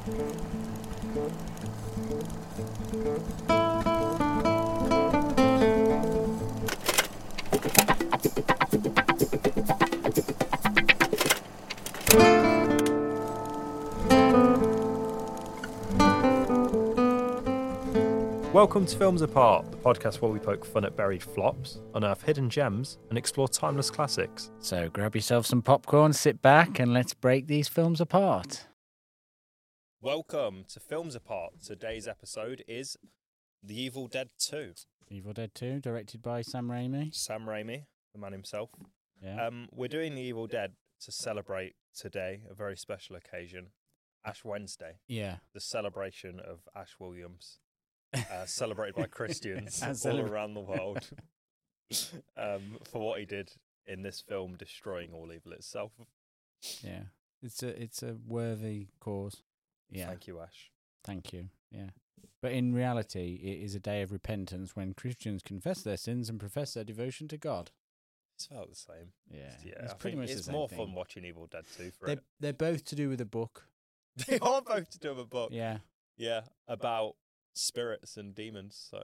Welcome to Films Apart, the podcast where we poke fun at buried flops, unearth hidden gems, and explore timeless classics. So grab yourself some popcorn, sit back, and let's break these films apart. Welcome to Films Apart. Today's episode is The Evil Dead 2. Evil Dead 2, directed by Sam Raimi. Sam Raimi, the man himself. Yeah. We're doing The Evil Dead to celebrate today, a very special occasion, Ash Wednesday, Yeah. the celebration of Ash Williams. Celebrated by Christians As all around the world for what he did in this film, destroying all evil itself. Yeah. It's a worthy cause. Yeah. Thank you, Ash. Thank you. Yeah. But in reality, it is a day of repentance when Christians confess their sins and profess their devotion to God. It's felt the same. Yeah. It's It's pretty much the it's same more thing. fun watching Evil Dead 2 for it. They're both to do with a book. They are both to do with a book. Yeah. Yeah, about spirits and demons. So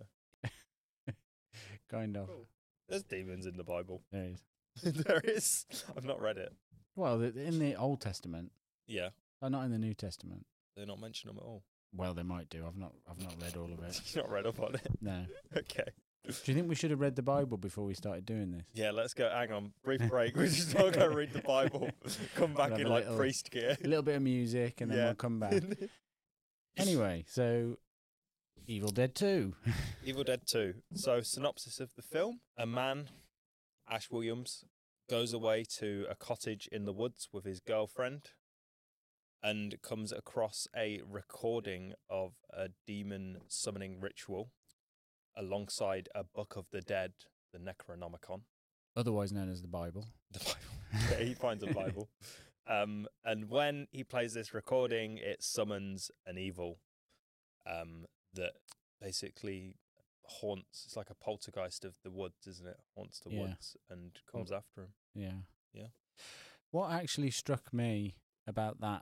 Kind of. Cool. There's demons in the Bible. There is. There is. I've not read it. Well, in the Old Testament, Yeah, not in the New Testament. they're not mentioning them at all. Well, they might do. I've not read all of it. You've not read up on it. No. Okay. Do you think we should have read the Bible before we started doing this? Yeah, let's go. Hang on, brief break. We're just not going to read the Bible. Come back We'll have in a like little- priest gear. A little bit of music and then Yeah. we'll come back. Anyway, so Evil Dead 2. Evil Dead 2. So, synopsis of the film. A man, Ash Williams, goes away to a cottage in the woods with his girlfriend and comes across a recording of a demon summoning ritual alongside a Book of the Dead, the Necronomicon. Otherwise known as the Bible. The Bible. Yeah, he finds a Bible. And when he plays this recording, it summons an evil that basically haunts. It's like a poltergeist of the woods, isn't it? Haunts the Yeah. woods and comes after him. Yeah. Yeah. What actually struck me about that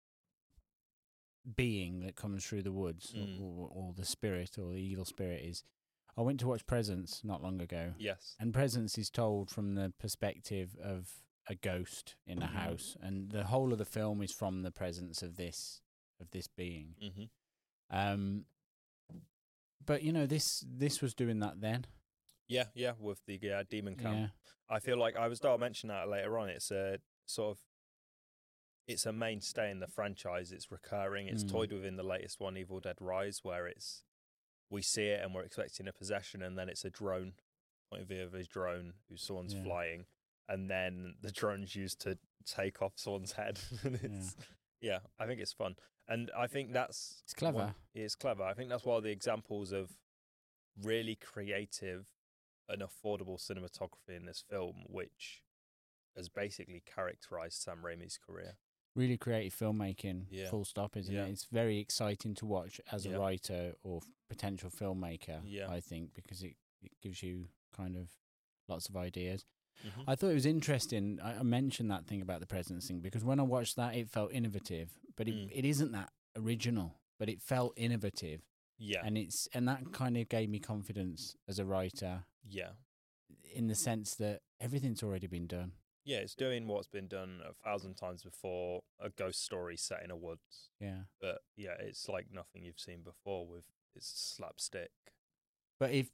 being that comes through the woods, or the spirit, or the evil spirit, is I went to watch Presence not long ago. Yes. And Presence is told from the perspective of a ghost in a house, and the whole of the film is from the presence of this being. Mm-hmm. But you know, this was doing that then. Yeah, with the demon camp. Yeah. I feel like I'll mention that later on. It's a sort of, it's a mainstay in the franchise. It's recurring. It's toyed with in the latest one, Evil Dead Rise, where we see it and we're expecting a possession, and then it's a drone, point of view of his drone, who someone's flying, and then the drone's used to take off someone's head. And it's, I think it's fun. And I think it's clever. It's clever. I think that's one of the examples of really creative and affordable cinematography in this film, which has basically characterized Sam Raimi's career. Really creative filmmaking, full stop, isn't it? It's very exciting to watch as a writer or potential filmmaker, I think, because it gives you kind of lots of ideas. Mm-hmm. I thought it was interesting. I mentioned that thing about the presence thing because when I watched that, it felt innovative, but it isn't that original, but it felt innovative. Yeah. And that kind of gave me confidence as a writer. Yeah. In the sense that everything's already been done. Yeah, it's doing what's been done 1,000 times before, a ghost story set in a woods. Yeah. But yeah, it's like nothing you've seen before with its slapstick. But if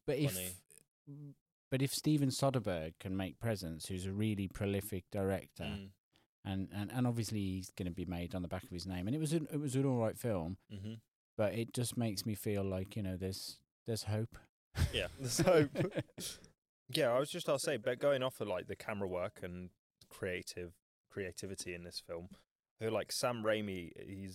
Steven Soderbergh can make Presence, who's a really prolific director, and obviously he's going to be made on the back of his name, and it was an all right film, but it just makes me feel like, you know, there's hope. Yeah, there's hope. Yeah, I'll say, but going off of like the camera work and creativity in this film, I feel like Sam Raimi,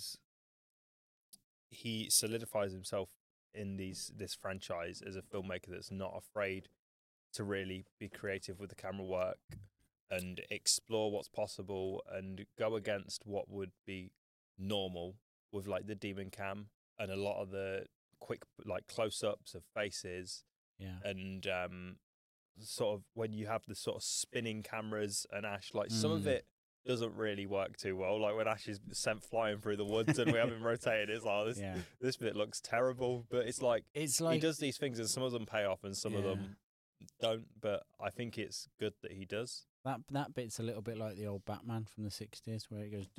he solidifies himself in this franchise as a filmmaker that's not afraid to really be creative with the camera work and explore what's possible and go against what would be normal with like the demon cam and a lot of the quick like close-ups of faces. Yeah. And sort of when you have the sort of spinning cameras and Ash, like some of it doesn't really work too well. Like when Ash is sent flying through the woods and we have him rotated, it's like this bit looks terrible. But it's like he does these things and some of them pay off and some of them don't. But I think it's good that he does. That bit's a little bit like the old Batman from the 60s where it goes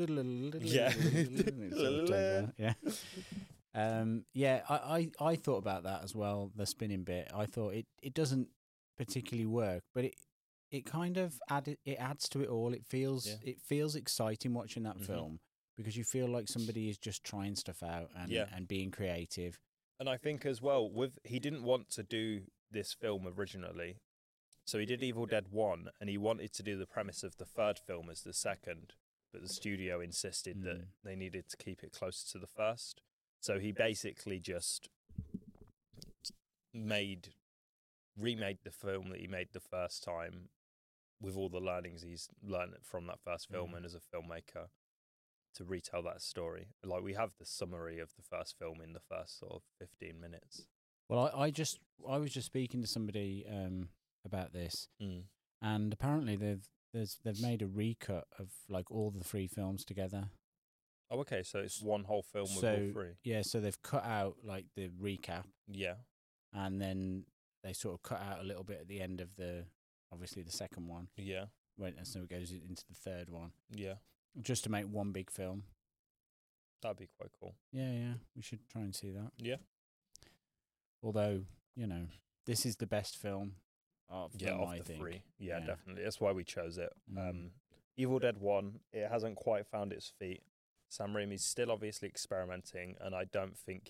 I thought about that as well, the spinning bit. I thought it doesn't particularly work, but it kind of adds to it all. It feels exciting watching that film because you feel like somebody is just trying stuff out and being creative. And I think as well, he didn't want to do this film originally. So he did Evil Dead 1, and he wanted to do the premise of the third film as the second, but the studio insisted that they needed to keep it closer to the first. So he basically just remade the film that he made the first time with all the learnings he's learned from that first film and as a filmmaker to retell that story. Like, we have the summary of the first film in the first sort of 15 minutes. Well, I was just speaking to somebody about this, and apparently they've made a recut of like all the 3 films together. Oh, okay, so it's one whole film with all 3. Yeah, so they've cut out like the recap. Yeah. And then they sort of cut out a little bit at the end of obviously the second one. Yeah. And so it goes into the third one. Yeah. Just to make one big film. That'd be quite cool. Yeah, we should try and see that. Yeah. Although, this is the best film of them, of I the think. 3. Yeah, definitely. That's why we chose it. Evil Dead 1, it hasn't quite found its feet. Sam Raimi's still obviously experimenting, and I don't think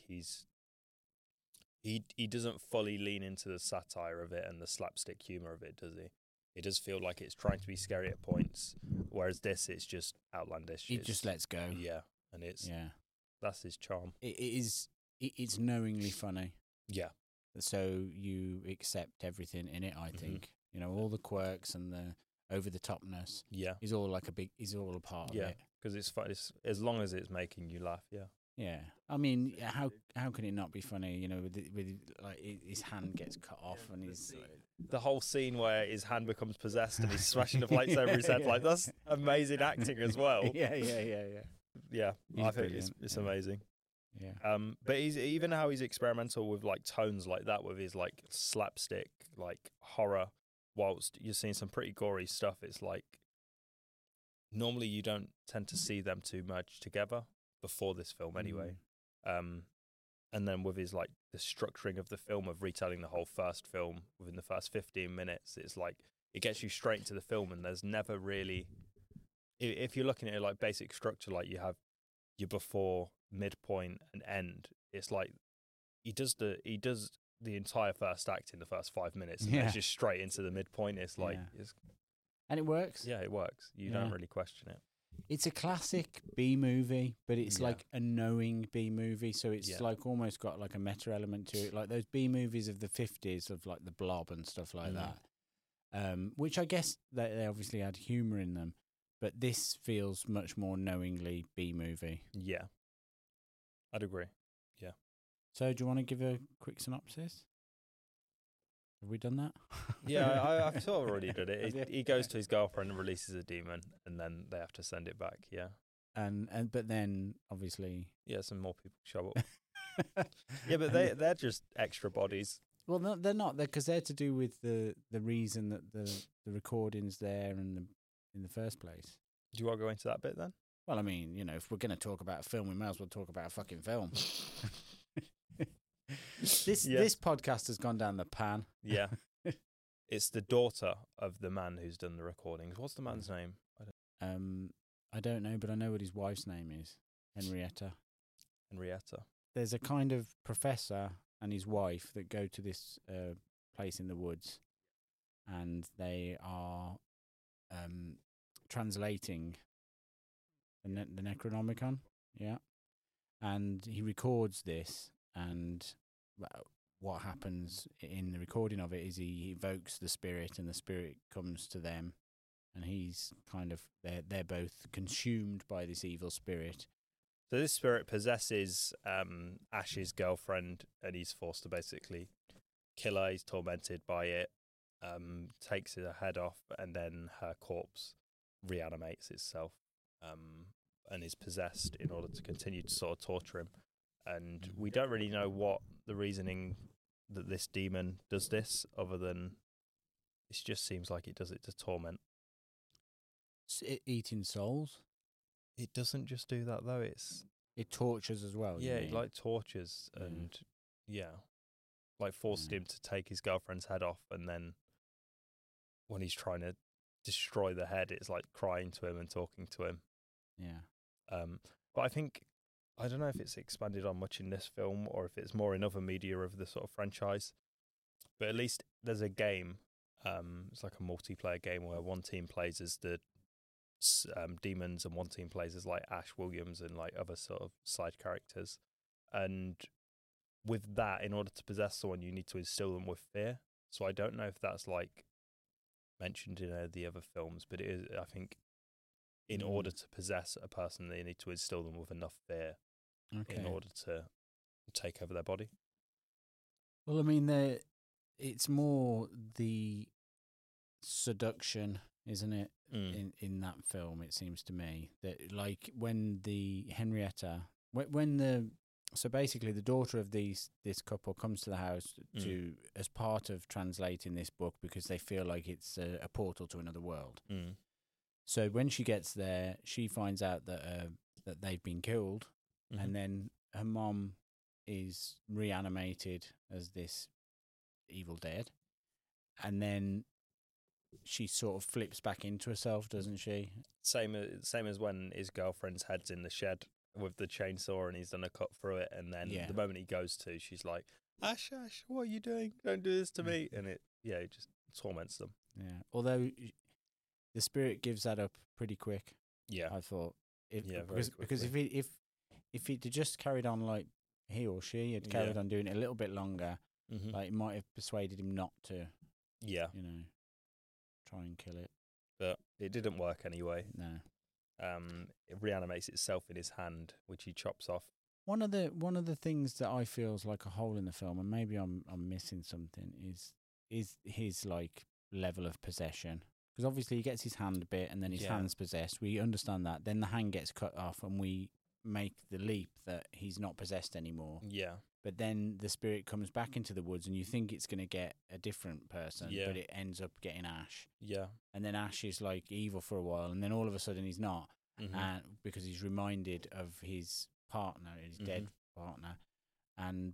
he doesn't fully lean into the satire of it and the slapstick humour of it, does he? It does feel like it's trying to be scary at points, whereas this, it's just outlandish. It just lets go. Yeah, and that's his charm. It's knowingly funny. Yeah. So you accept everything in it, I think. All the quirks and the over-the-topness is all a part of it. Because it's fun. As long as it's making you laugh, Yeah, I mean, how can it not be funny? With like his hand gets cut off and he's the whole scene where his hand becomes possessed and he's smashing the plates over his head. Like, that's amazing acting as well. Yeah. I think it's amazing. Yeah. But he's even how he's experimental with like tones like that, with his like slapstick, like horror. Whilst you're seeing some pretty gory stuff, it's like normally you don't tend to see them too much together before this film anyway. And then with his like the structuring of the film of retelling the whole first film within the first 15 minutes, it's like it gets you straight into the film, and there's never really, if you're looking at it like basic structure, like you have your before, midpoint and end, it's like he does the entire first act in the first 5 minutes, and it's just straight into the midpoint. It's like and it works. Yeah, it works. You don't really question it. It's a classic B movie, but it's like a knowing B movie, so it's like almost got like a meta element to it, like those B movies of the 50s of like The Blob and stuff like that. Which I guess they obviously had humour in them, but this feels much more knowingly B movie. Yeah, I'd agree. Yeah. So do you want to give a quick synopsis? Have we done that? Yeah, I've sort of already did it. He goes to his girlfriend and releases a demon, and then they have to send it back. Yeah, but then obviously, some more people show up. Yeah, but they're just extra bodies. Well, no, they're not. Because they're to do with the reason that the recording's there and in the first place. Do you want to go into that bit then? Well, I mean, if we're going to talk about a film, we might as well talk about a fucking film. This podcast has gone down the pan. Yeah. It's the daughter of the man who's done the recordings. What's the man's name? I don't know, but I know what his wife's name is. Henrietta. There's a kind of professor and his wife that go to this place in the woods, and they are translating the Necronomicon. Yeah. And he records this, and what happens in the recording of it is he evokes the spirit, and the spirit comes to them, and he's kind of they're both consumed by this evil spirit. So this spirit possesses Ash's girlfriend, and he's forced to basically kill her. He's tormented by it, takes her head off, and then her corpse reanimates itself and is possessed in order to continue to sort of torture him. And we don't really know what the reasoning that this demon does this, other than it just seems like it does it to torment. Eating souls? It doesn't just do that though. It tortures as well. Yeah, it like tortures and like forced him to take his girlfriend's head off, and then when he's trying to destroy the head, it's like crying to him and talking to him. Yeah. But I don't know if it's expanded on much in this film or if it's more in other media of the sort of franchise. But at least there's a game. It's like a multiplayer game where one team plays as the demons and one team plays as like Ash Williams and like other sort of side characters. And with that, in order to possess someone, you need to instill them with fear. So I don't know if that's like mentioned in the other films, but it is, I think, in order to possess a person, they need to instill them with enough fear in order to take over their body. Well, I mean, it's more the seduction, isn't it? In that film, it seems to me that like when the Henrietta, so basically the daughter of this couple comes to the house to as part of translating this book because they feel like it's a portal to another world. So when she gets there, she finds out that they've been killed, and then her mom is reanimated as this evil dead, and then she sort of flips back into herself, doesn't she? Same as when his girlfriend's head's in the shed with the chainsaw and he's done a cut through it, and then the moment he goes to, she's like, Ash, what are you doing? Don't do this to me. And it just torments them. Yeah. Although the spirit gives that up pretty quick. Yeah. I thought. Because if it had just carried on like he or she had carried on doing it a little bit longer, like it might have persuaded him not to. Yeah. Try and kill it. But it didn't work anyway. No. It reanimates itself in his hand, which he chops off. One of the things that I feel is like a hole in the film, and maybe I'm missing something, is his like level of possession. Because obviously he gets his hand bit, and then his hand's possessed. We understand that. Then the hand gets cut off, and we make the leap that he's not possessed anymore. Yeah. But then the spirit comes back into the woods, and you think it's going to get a different person, but it ends up getting Ash. Yeah. And then Ash is like evil for a while, and then all of a sudden he's not, because he's reminded of his partner, his dead partner, and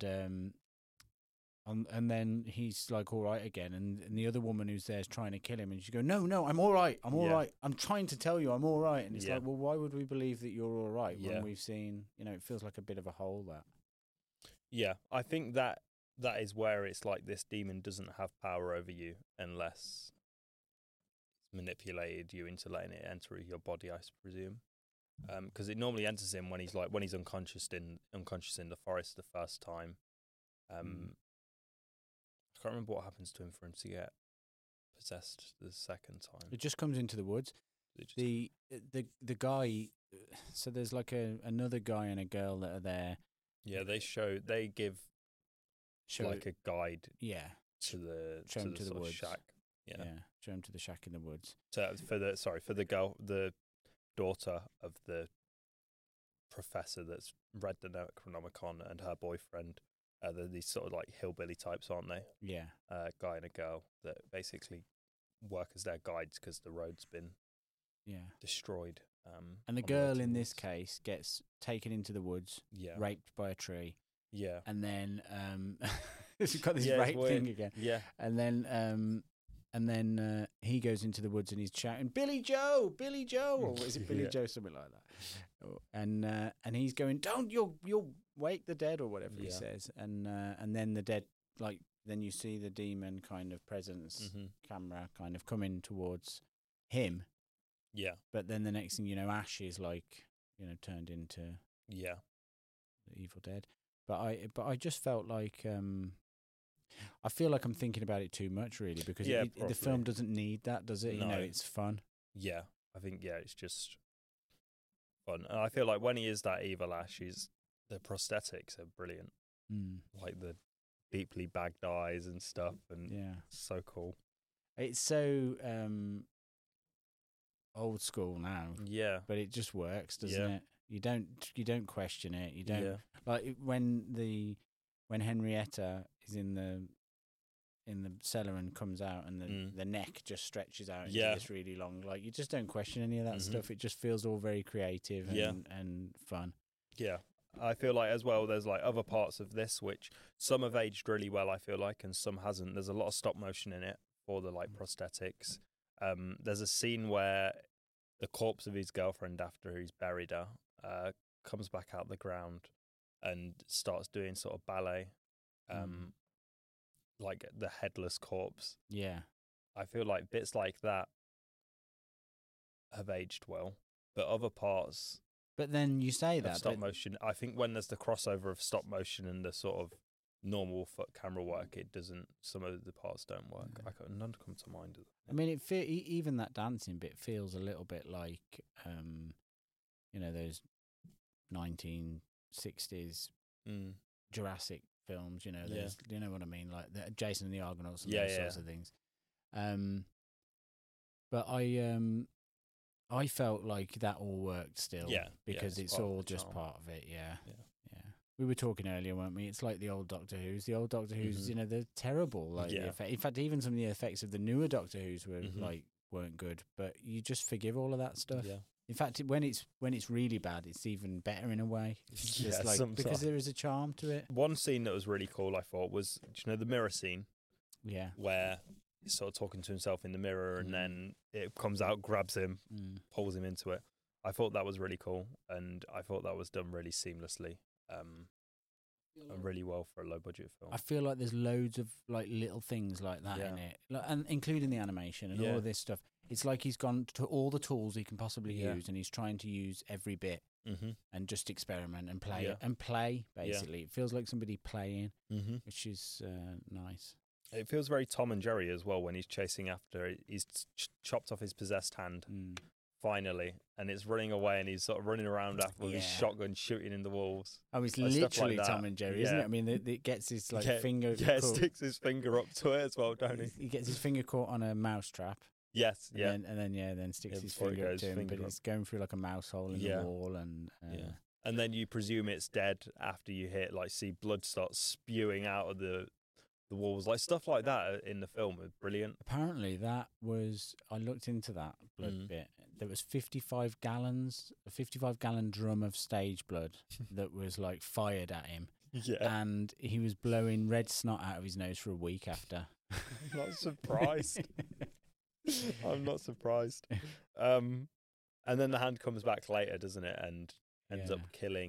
then he's like all right again, and the other woman who's there is trying to kill him, and she goes, no, I'm all right, I'm trying to tell you I'm all right, and it's like, well, why would we believe that you're all right when we've seen, it feels like a bit of a hole that. Yeah, I think that is where it's like this demon doesn't have power over you unless it's manipulated you into letting it enter your body, I presume. Because it normally enters him when he's unconscious in the forest the first time. I can't remember what happens to him for him to get possessed the second time. It just comes into the woods. The guy. So there's like another guy and a girl that are there. Yeah, they give like a guide. Yeah. To the woods. Shack. Yeah. Show him to the shack in the woods. So for the girl, the daughter of the professor that's read the Necronomicon, and her boyfriend, they're these sort of like hillbilly types, aren't they? Yeah. Guy and a girl that basically work as their guides because the road's been destroyed. And the girl in this case gets taken into the woods, raped by a tree. Yeah. And then she's got this rape thing again. Yeah. And then he goes into the woods and he's shouting, Billy Joe, or is it Billy Joe, something like that. And he's going, don't, you'll wake the dead, or whatever he says. And then the dead, like, then you see the demon kind of presence camera kind of coming towards him. Yeah. But then the next thing you know, Ash is like, turned into the Evil Dead. But I just felt like I feel like I'm thinking about it too much, really, because the film doesn't need that, does it? No. It's fun. Yeah, I think it's just fun. And I feel like when he is that evil Ash, the prosthetics are brilliant. Like the deeply bagged eyes and stuff, and so cool. It's so old school now. Yeah, but it just works, doesn't it? You don't question it. You don't like when Henrietta is in the cellar and comes out, and the neck just stretches out into this really long. Like, you just don't question any of that stuff. It just feels all very creative and fun. Yeah. I feel like as well, there's like other parts of this which some have aged really well, I feel like, and some hasn't. There's a lot of stop motion in it for the like prosthetics. There's a scene where the corpse of his girlfriend, after he's buried her, comes back out the ground and starts doing sort of ballet, like the headless corpse. Yeah. I feel like bits like that have aged well, but other parts... But then you say that stop motion. I think when there's the crossover of stop motion and the sort of normal foot camera work, it doesn't. Some of the parts don't work. None come to mind. I mean, even that dancing bit feels a little bit like, those 1960s Jurassic films. You know what I mean, like Jason and the Argonauts and those sorts of things. But I felt like that all worked still, because it's all just part of it. Yeah. We were talking earlier, weren't we? It's like the old Doctor Who's. The old Doctor Who's, they're terrible. Like, in fact, even some of the effects of the newer Doctor Who's were weren't good. But you just forgive all of that stuff. Yeah. In fact, when it's really bad, it's even better in a way. It's because there is a charm to it. One scene that was really cool, I thought, was the mirror scene. Yeah. Where he's sort of talking to himself in the mirror, and then it comes out, grabs him, pulls him into it. I thought that was really cool, and I thought that was done really seamlessly, and really well for a low budget film. I feel like there's loads of like little things like that in it, and including the animation and all of this stuff. It's like he's gone to all the tools he can possibly use, and he's trying to use every bit and just experiment and play basically. It feels like somebody playing, which is nice. It feels very Tom and Jerry as well when he's chasing after. He's chopped off his possessed hand, finally, and it's running away, and he's sort of running around after with his shotgun shooting in the walls. Oh, it's literally like Tom and Jerry, isn't it? I mean, it gets his finger... Yeah, sticks his finger up to it as well, don't he? He gets his finger caught on a mouse trap. Yes, and then sticks his finger up to him, but it's going through like a mouse hole in the wall, and... And then you presume it's dead after you see blood start spewing out of the walls, like stuff like that in the film are brilliant. Apparently I looked into that blood bit. There was 55 gallon drum of stage blood that was like fired at him. Yeah. And he was blowing red snot out of his nose for a week after. I'm not surprised. I'm not surprised. And then the hand comes back later, doesn't it? And ends up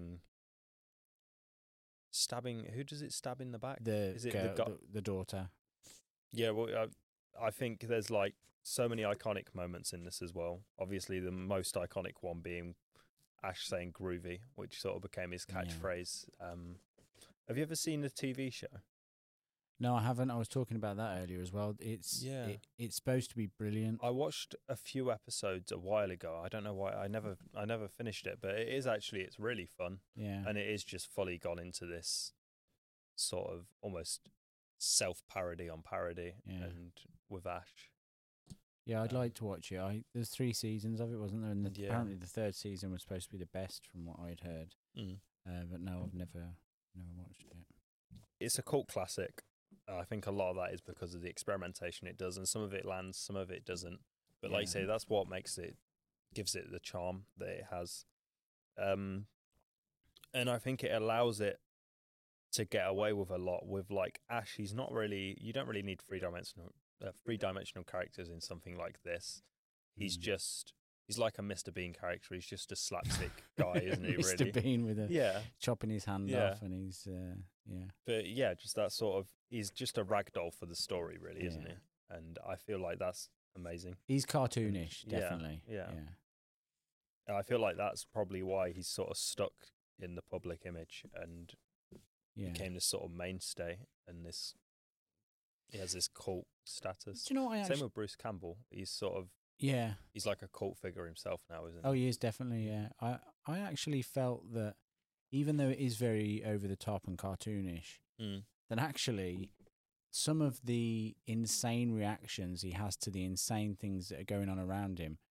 stabbing. Who does it stab in the back? The daughter. Yeah, well, I think there's like so many iconic moments in this as well. Obviously, the most iconic one being Ash saying "groovy," which sort of became his catchphrase. Have you ever seen the TV show? No, I haven't. I was talking about that earlier as well. It's supposed to be brilliant. I watched a few episodes a while ago. I don't know why I never finished it, but it's really fun. Yeah. And it is just fully gone into this sort of almost self-parody on parody and with Ash. Yeah, I'd like to watch it. There's 3 seasons of it, wasn't there? And apparently the 3rd season was supposed to be the best from what I'd heard. But no, I've never watched it. It's a cult classic. I think a lot of that is because of the experimentation it does, and some of it lands, some of it doesn't. But like you say, that's what gives it the charm that it has. And I think it allows it to get away with a lot. With like Ash, you don't really need three-dimensional characters in something like this. He's like a Mr. Bean character. He's just a slapstick guy, isn't he? Mr. Really? Bean with chopping his hand off, and he's But just that sort of, he's just a ragdoll for the story, really, isn't he? And I feel like that's amazing. He's cartoonish, definitely. Yeah. I feel like that's probably why he's sort of stuck in the public image and became this sort of mainstay, and he has this cult status. Do you know what Same with Bruce Campbell. He's sort of he's like a cult figure himself now, isn't he? Oh, he is, definitely, yeah. I actually felt that even though it is very over the top and cartoonish, then actually some of the insane reactions he has to the insane things that are going on around him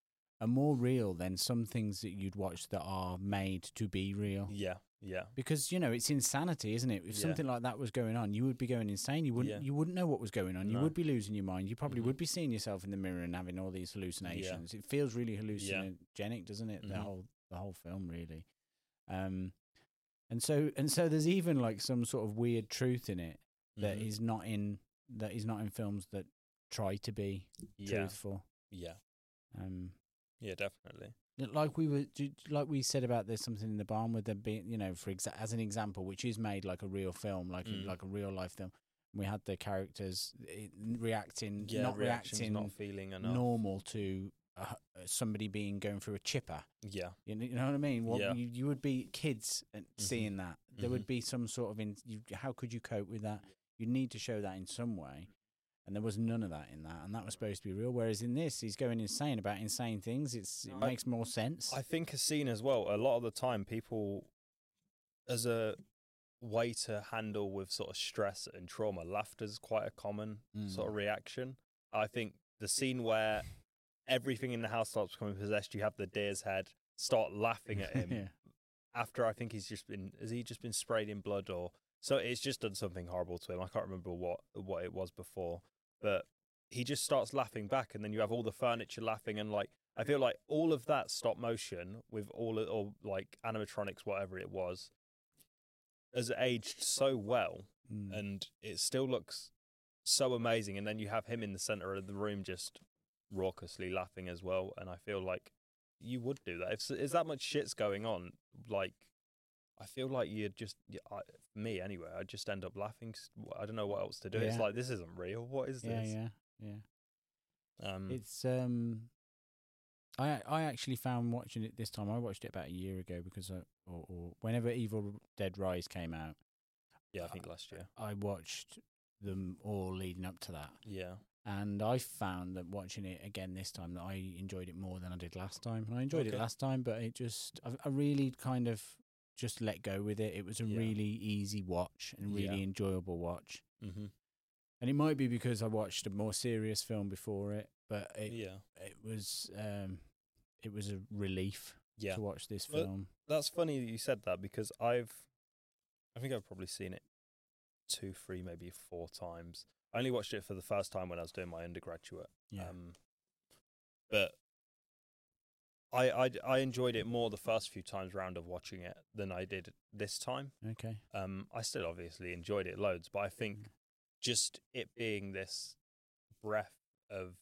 are more real than some things that you'd watch that are made to be real. Yeah, yeah. Because it's insanity, isn't it? If something like that was going on, you would be going insane. You wouldn't know what was going on. No. You would be losing your mind. You probably would be seeing yourself in the mirror and having all these hallucinations. It feels really hallucinogenic, doesn't it? The whole film, really. And so there's even like some sort of weird truth in it that is not in films that try to be truthful. Yeah. Yeah, definitely. Like we said about there's something in the barn with there being, as an example, which is made like a real film, like a real life film. We had the characters reacting, not feeling enough. normal to somebody going through a chipper. Yeah, you know what I mean. You would be kids seeing that. There would be some sort of how could you cope with that? You need to show that in some way. And there was none of that in that, and that was supposed to be real. Whereas in this, he's going insane about insane things. It makes more sense. I think a scene as well, a lot of the time, people, as a way to handle with sort of stress and trauma, laughter is quite a common sort of reaction. I think the scene where everything in the house starts becoming possessed, you have the deer's head start laughing at him after I think has he just been sprayed in blood or... So it's just done something horrible to him. I can't remember what it was before. But he just starts laughing back, and then you have all the furniture laughing, and like I feel like all of that stop motion with or like animatronics, whatever it was, has aged so well, and it still looks so amazing. And then you have him in the center of the room just raucously laughing as well. And I feel like you would do that if that much shit's going on. Like, I feel like you'd just, me anyway, I'd just end up laughing. I don't know what else to do. Yeah. It's like, this isn't real. What is this? Yeah. It's, I actually found watching it this time, I watched it about a year ago because, or whenever Evil Dead Rise came out. Yeah, I think last year. I watched them all leading up to that. Yeah. And I found that watching it again this time, that I enjoyed it more than I did last time. And I enjoyed it last time, but it just, I really kind of just let go with it. It was a really easy watch and really enjoyable watch. Mm-hmm. And it might be because I watched a more serious film before it, but it was a relief to watch this film. That's funny that you said that, because I think I've probably seen it 2, 3, maybe 4 times. I only watched it for the first time when I was doing my undergraduate. Yeah. But I enjoyed it more the first few times round of watching it than I did this time. Okay. I still obviously enjoyed it loads, but I think just it being this breath of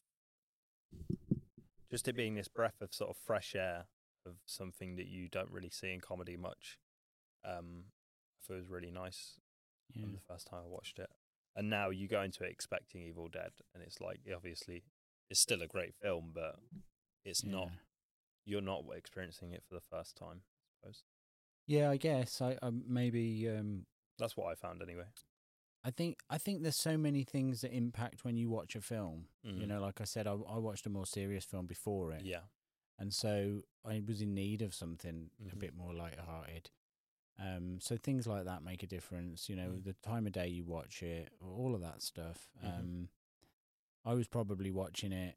sort of fresh air of something that you don't really see in comedy much. I thought it was really nice from the first time I watched it. And now you go into it expecting Evil Dead, and it's like, obviously, it's still a great film, but it's not. You're not experiencing it for the first time, I suppose. Yeah, I guess. I maybe. That's what I found anyway. I think there's so many things that impact when you watch a film. You know, like I said, I watched a more serious film before it. Yeah. And so I was in need of something a bit more lighthearted. So things like that make a difference. You know, the time of day you watch it, all of that stuff. I was probably watching it.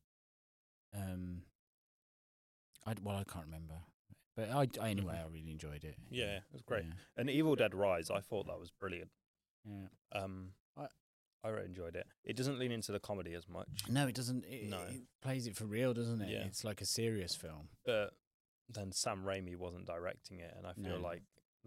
I can't remember, but anyway, I really enjoyed it. Yeah, it was great. Yeah. And Evil Dead Rise, I thought that was brilliant. Yeah. I really enjoyed it. It doesn't lean into the comedy as much. No, it doesn't. It plays it for real, doesn't it? Yeah. It's like a serious film. But then Sam Raimi wasn't directing it, and I feel like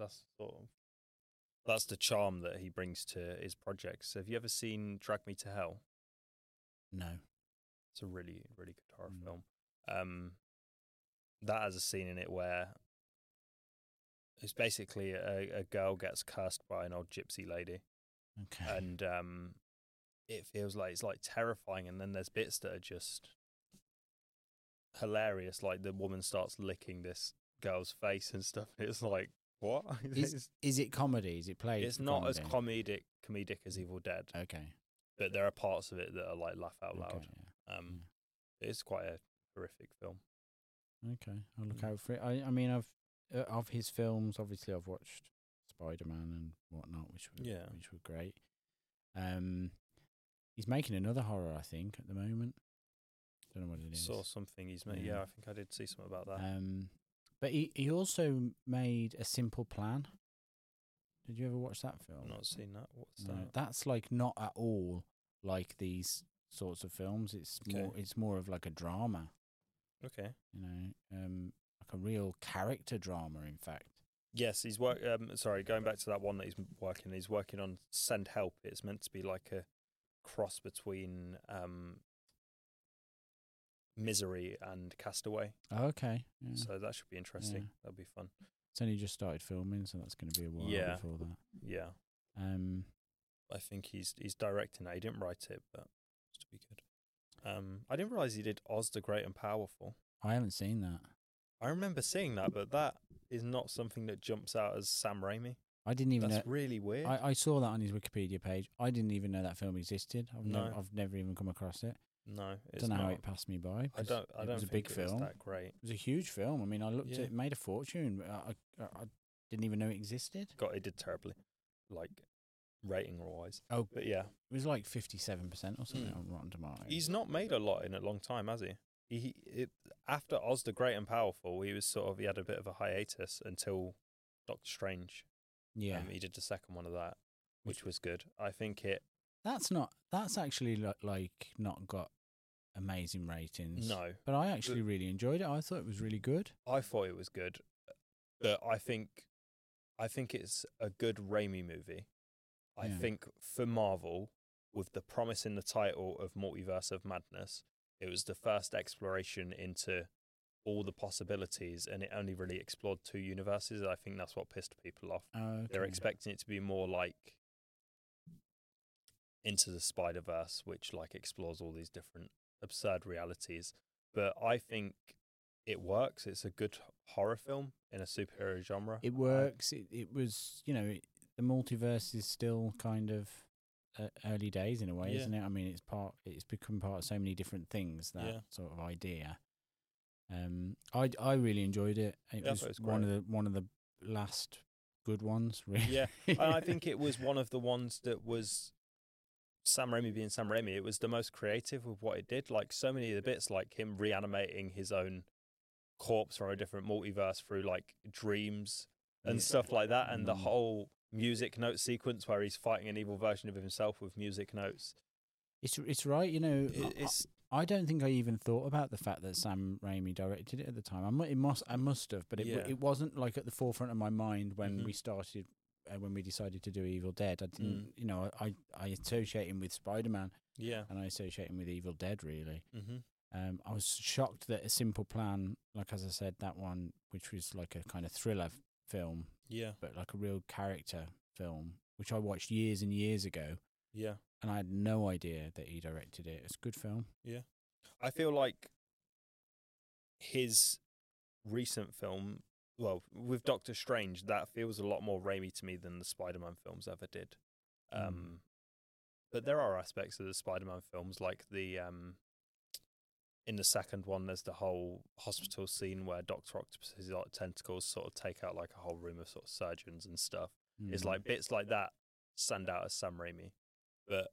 that's the charm that he brings to his projects. Have you ever seen Drag Me to Hell? No. It's a really, really good horror film. That has a scene in it where it's basically a girl gets cursed by an old gypsy lady. Okay. And it feels like it's like terrifying, and then there's bits that are just hilarious, like the woman starts licking this girl's face and stuff. It's like, what? Is it comedy? Is it played? It's not as comedic as Evil Dead. Okay. But there are parts of it that are like laugh out loud. Yeah. It's quite a horrific film. Okay, I'll look out for it. I mean, I've of his films, obviously, I've watched Spider-Man and whatnot, which were great. He's making another horror, I think, at the moment. Don't know what it is. Saw something he's made. Yeah, I think I did see something about that. But he also made A Simple Plan. Did you ever watch that film? I've not seen that. What's that? That's like not at all like these sorts of films. It's more of like a drama. Okay. You know, like a real character drama, in fact. Yes, he's going back to that one that he's working on Send Help. It's meant to be like a cross between Misery and Castaway. Oh, okay. Yeah. So that should be interesting. Yeah. That'll be fun. It's only just started filming, so that's going to be a while before that. Yeah. I think he's directing it. He didn't write it, but it's to be good. I didn't realise he did Oz the Great and Powerful. I haven't seen that. I remember seeing that, but that is not something that jumps out as Sam Raimi. I didn't even know. That's really weird. I saw that on his Wikipedia page. I didn't even know that film existed. I've never even come across it. No, I don't know how it passed me by. I don't. It was a big film. Was that great? It was a huge film. I mean, I looked at it, made a fortune. I didn't even know it existed. It did terribly, like rating wise. Oh, but yeah, it was like 57% or something on Rotten Tomatoes. He's not made a lot in a long time, has he? After Oz the Great and Powerful, he had a bit of a hiatus until Doctor Strange. Yeah, he did the second one of that, which was good. I think That's actually like not got amazing ratings. No, but I actually really enjoyed it. I thought it was really good. I thought it was good, but I think it's a good Raimi movie. I think for Marvel, with the promise in the title of Multiverse of Madness, it was the first exploration into all the possibilities, and it only really explored 2 universes. I think that's what pissed people off. Okay. They're expecting it to be more like Into the Spider-Verse, which like explores all these different absurd realities. But I think it works. It's a good horror film in a superhero genre. It works. It was, the multiverse is still kind of early days in a way, isn't it? I mean, it's become part of so many different things, that sort of idea. I really enjoyed it. It was one of the last good ones, really. Yeah, and I think it was one of the ones that was Sam Raimi being Sam Raimi. It was the most creative with what it did. Like so many of the bits, like him reanimating his own corpse from a different multiverse through like dreams and stuff like that, and the whole music note sequence where he's fighting an evil version of himself with music notes. It's right, I don't think I even thought about the fact that Sam Raimi directed it at the time. I must have, but it wasn't like at the forefront of my mind when we started, when we decided to do Evil Dead. I didn't, I associate him with Spider-Man, and I associate him with Evil Dead, really. I was shocked that A Simple Plan, like as I said, that one, which was like a kind of thriller film, but like a real character film, which I watched years and years ago. Yeah. And I had no idea that he directed it. It's a good film. Yeah. I feel like his recent film, well, with Doctor Strange, that feels a lot more Raimi to me than the Spider-Man films ever did. But there are aspects of the Spider-Man films, like the in the second one, there's the whole hospital scene where Dr. Octopus's tentacles sort of take out like a whole room of sort of surgeons and stuff. It's like bits like that stand out as Sam Raimi. But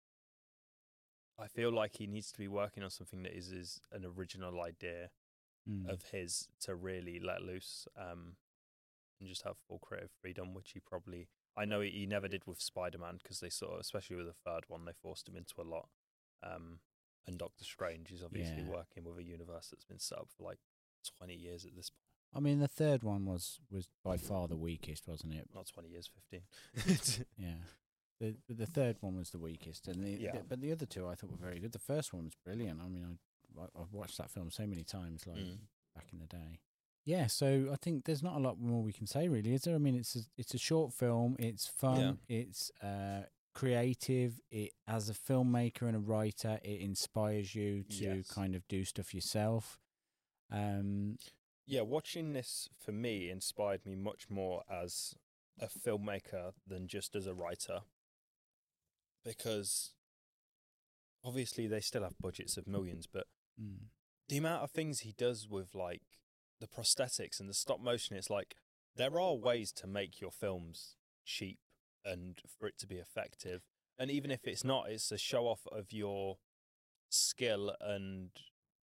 I feel like he needs to be working on something that is an original idea of his to really let loose and just have full creative freedom, which he probably... I know he never did with Spider-Man, because they sort of, especially with the third one, they forced him into a lot. And Doctor Strange is obviously working with a universe that's been set up for like 20 years at this point. I mean, the third one was by far the weakest, wasn't it? Not 20 years, 15. Yeah. The third one was the weakest, and but the other two I thought were very good. The first one was brilliant. I mean, I've watched that film so many times, like back in the day. Yeah, so I think there's not a lot more we can say, really, is there? I mean, it's a short film. It's fun. Yeah. It's creative. It, as a filmmaker and a writer, it inspires you to kind of do stuff yourself. Yeah, watching this for me inspired me much more as a filmmaker than just as a writer, because obviously they still have budgets of millions, but the amount of things he does with like the prosthetics and the stop motion, it's like there are ways to make your films cheap and for it to be effective. And even if it's not, it's a show off of your skill and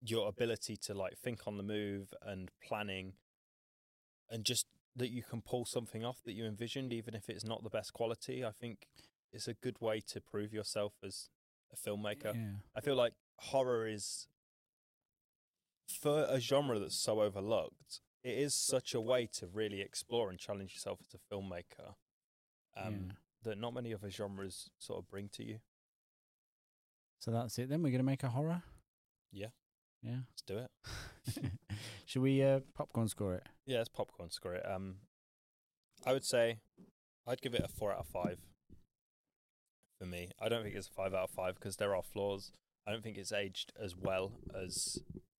your ability to like think on the move and planning, and just that you can pull something off that you envisioned, even if it's not the best quality. I think it's a good way to prove yourself as a filmmaker. Yeah. I feel like horror is, for a genre that's so overlooked, it is such a way to really explore and challenge yourself as a filmmaker that not many other genres sort of bring to you. So that's it then. We're going to make a horror? Yeah. Yeah. Let's do it. Should we popcorn score it? Yeah, let's popcorn score it. I would say I'd give it a 4 out of 5 for me. I don't think it's a 5 out of 5 because there are flaws. I don't think it's aged as well as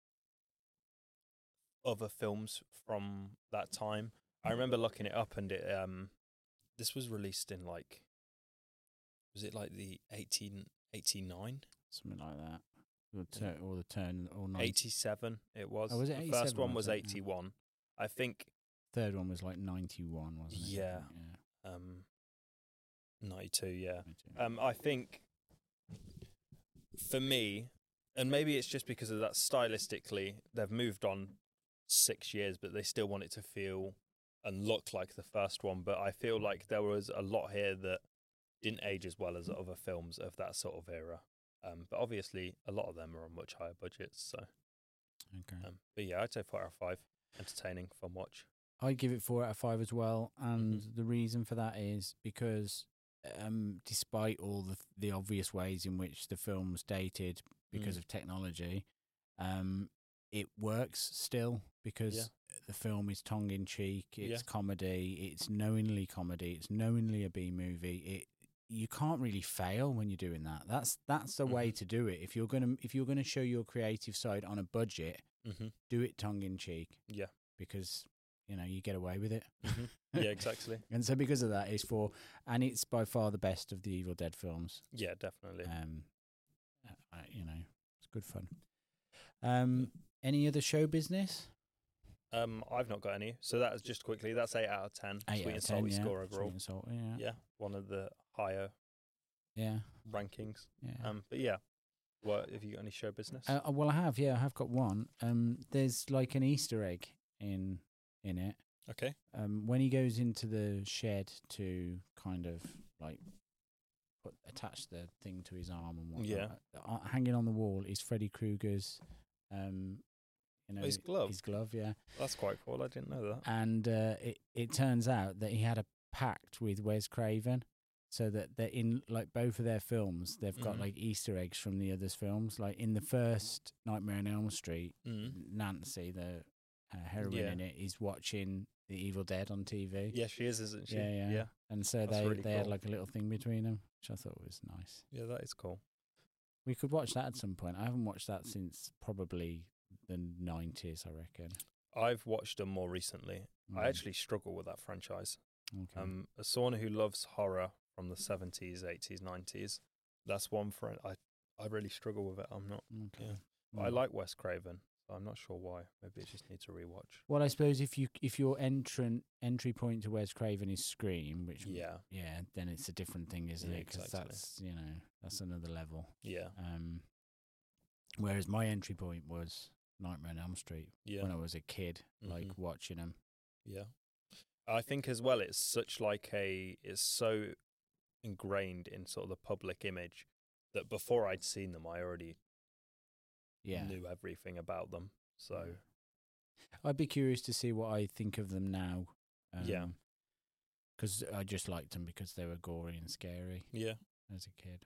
other films from that time. I remember looking it up, and it this was released in like, was it like the 1889? Something like that. Or the turn, or 87 it was. Oh, was it 87? The first one was 81. Yeah. I think third one was like 91, wasn't it? Yeah. 92, yeah. 92. I think for me, and maybe it's just because of that, stylistically, they've moved on 6 years, but they still want it to feel and look like the first one. But I feel like there was a lot here that didn't age as well as other films of that sort of era. But obviously, a lot of them are on much higher budgets. So, okay. But yeah, I'd say 4 out of 5. Entertaining, fun watch. I'd give it 4 out of 5 as well, and the reason for that is because, despite all the obvious ways in which the film's dated because of technology, it works still because the film is tongue in cheek. It's comedy. It's knowingly comedy. It's knowingly a B movie. You can't really fail when you're doing that. That's the way to do it. If you're gonna show your creative side on a budget, do it tongue in cheek. Yeah, because you get away with it. Yeah, exactly. And so because of that, and it's by far the best of the Evil Dead films. Yeah, definitely. It's good fun. Any other show business? I've not got any. So that is just quickly. That's 8 out of 10. Sweet and salty score overall. Sweet and salt, yeah, one of the higher rankings. Yeah. But yeah, what have you got any show business? Well, I have. Yeah, I have got one. There's like an Easter egg in it. Okay. When he goes into the shed to kind of like attach the thing to his arm and whatnot. Yeah. Hanging on the wall is Freddy Krueger's. His glove. His glove, yeah. That's quite cool. I didn't know that. And it turns out that he had a pact with Wes Craven, so that they're in like both of their films. They've got like Easter eggs from the others' films. Like in the first Nightmare on Elm Street, Nancy, the heroine in it, is watching The Evil Dead on TV. Yeah, she is, isn't she? Yeah. And so they really had like a little thing between them, which I thought was nice. Yeah, that is cool. We could watch that at some point. I haven't watched that since probably the 90s, I reckon. I've watched them more recently. I actually struggle with that franchise. Okay. As someone who loves horror from the 70s, 80s, 90s, that's one for I really struggle with it. I'm not. Okay. Yeah. But I like Wes Craven, so I'm not sure why. Maybe I just need to rewatch. Well, I suppose if your entry point to Wes Craven is Scream, which then it's a different thing, isn't it? Because that's that's another level. Yeah. Whereas my entry point was Nightmare on Elm Street when I was a kid, like watching them. Yeah, I think as well. It's such like it's so ingrained in sort of the public image that before I'd seen them, I already knew everything about them. So I'd be curious to see what I think of them now. Because I just liked them because they were gory and scary. Yeah, as a kid.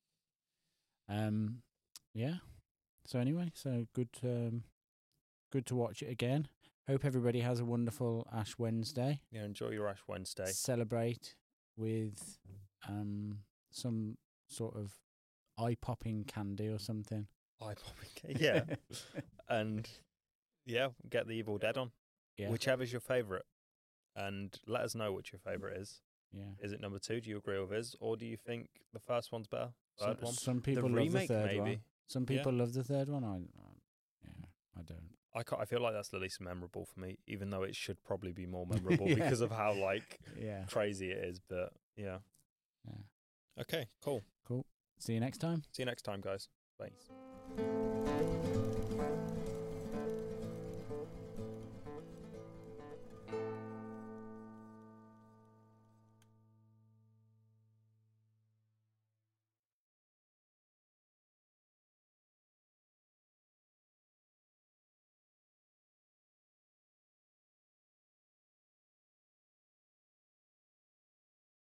Yeah. So anyway, good to watch it again. Hope everybody has a wonderful Ash Wednesday. Yeah, enjoy your Ash Wednesday. Celebrate with some sort of eye-popping candy or something. Eye-popping candy, yeah. And get the Evil Dead on. Yeah. Whichever's your favourite. And let us know what your favourite is. Yeah. Is it number 2? Do you agree with us? Or do you think the first one's better? Third one? Some people love the third one. Some people love the third one. I don't. I feel like that's the least memorable for me, even though it should probably be more memorable because of how crazy it is. But yeah. Okay, cool. See you next time. See you next time, guys. Bye.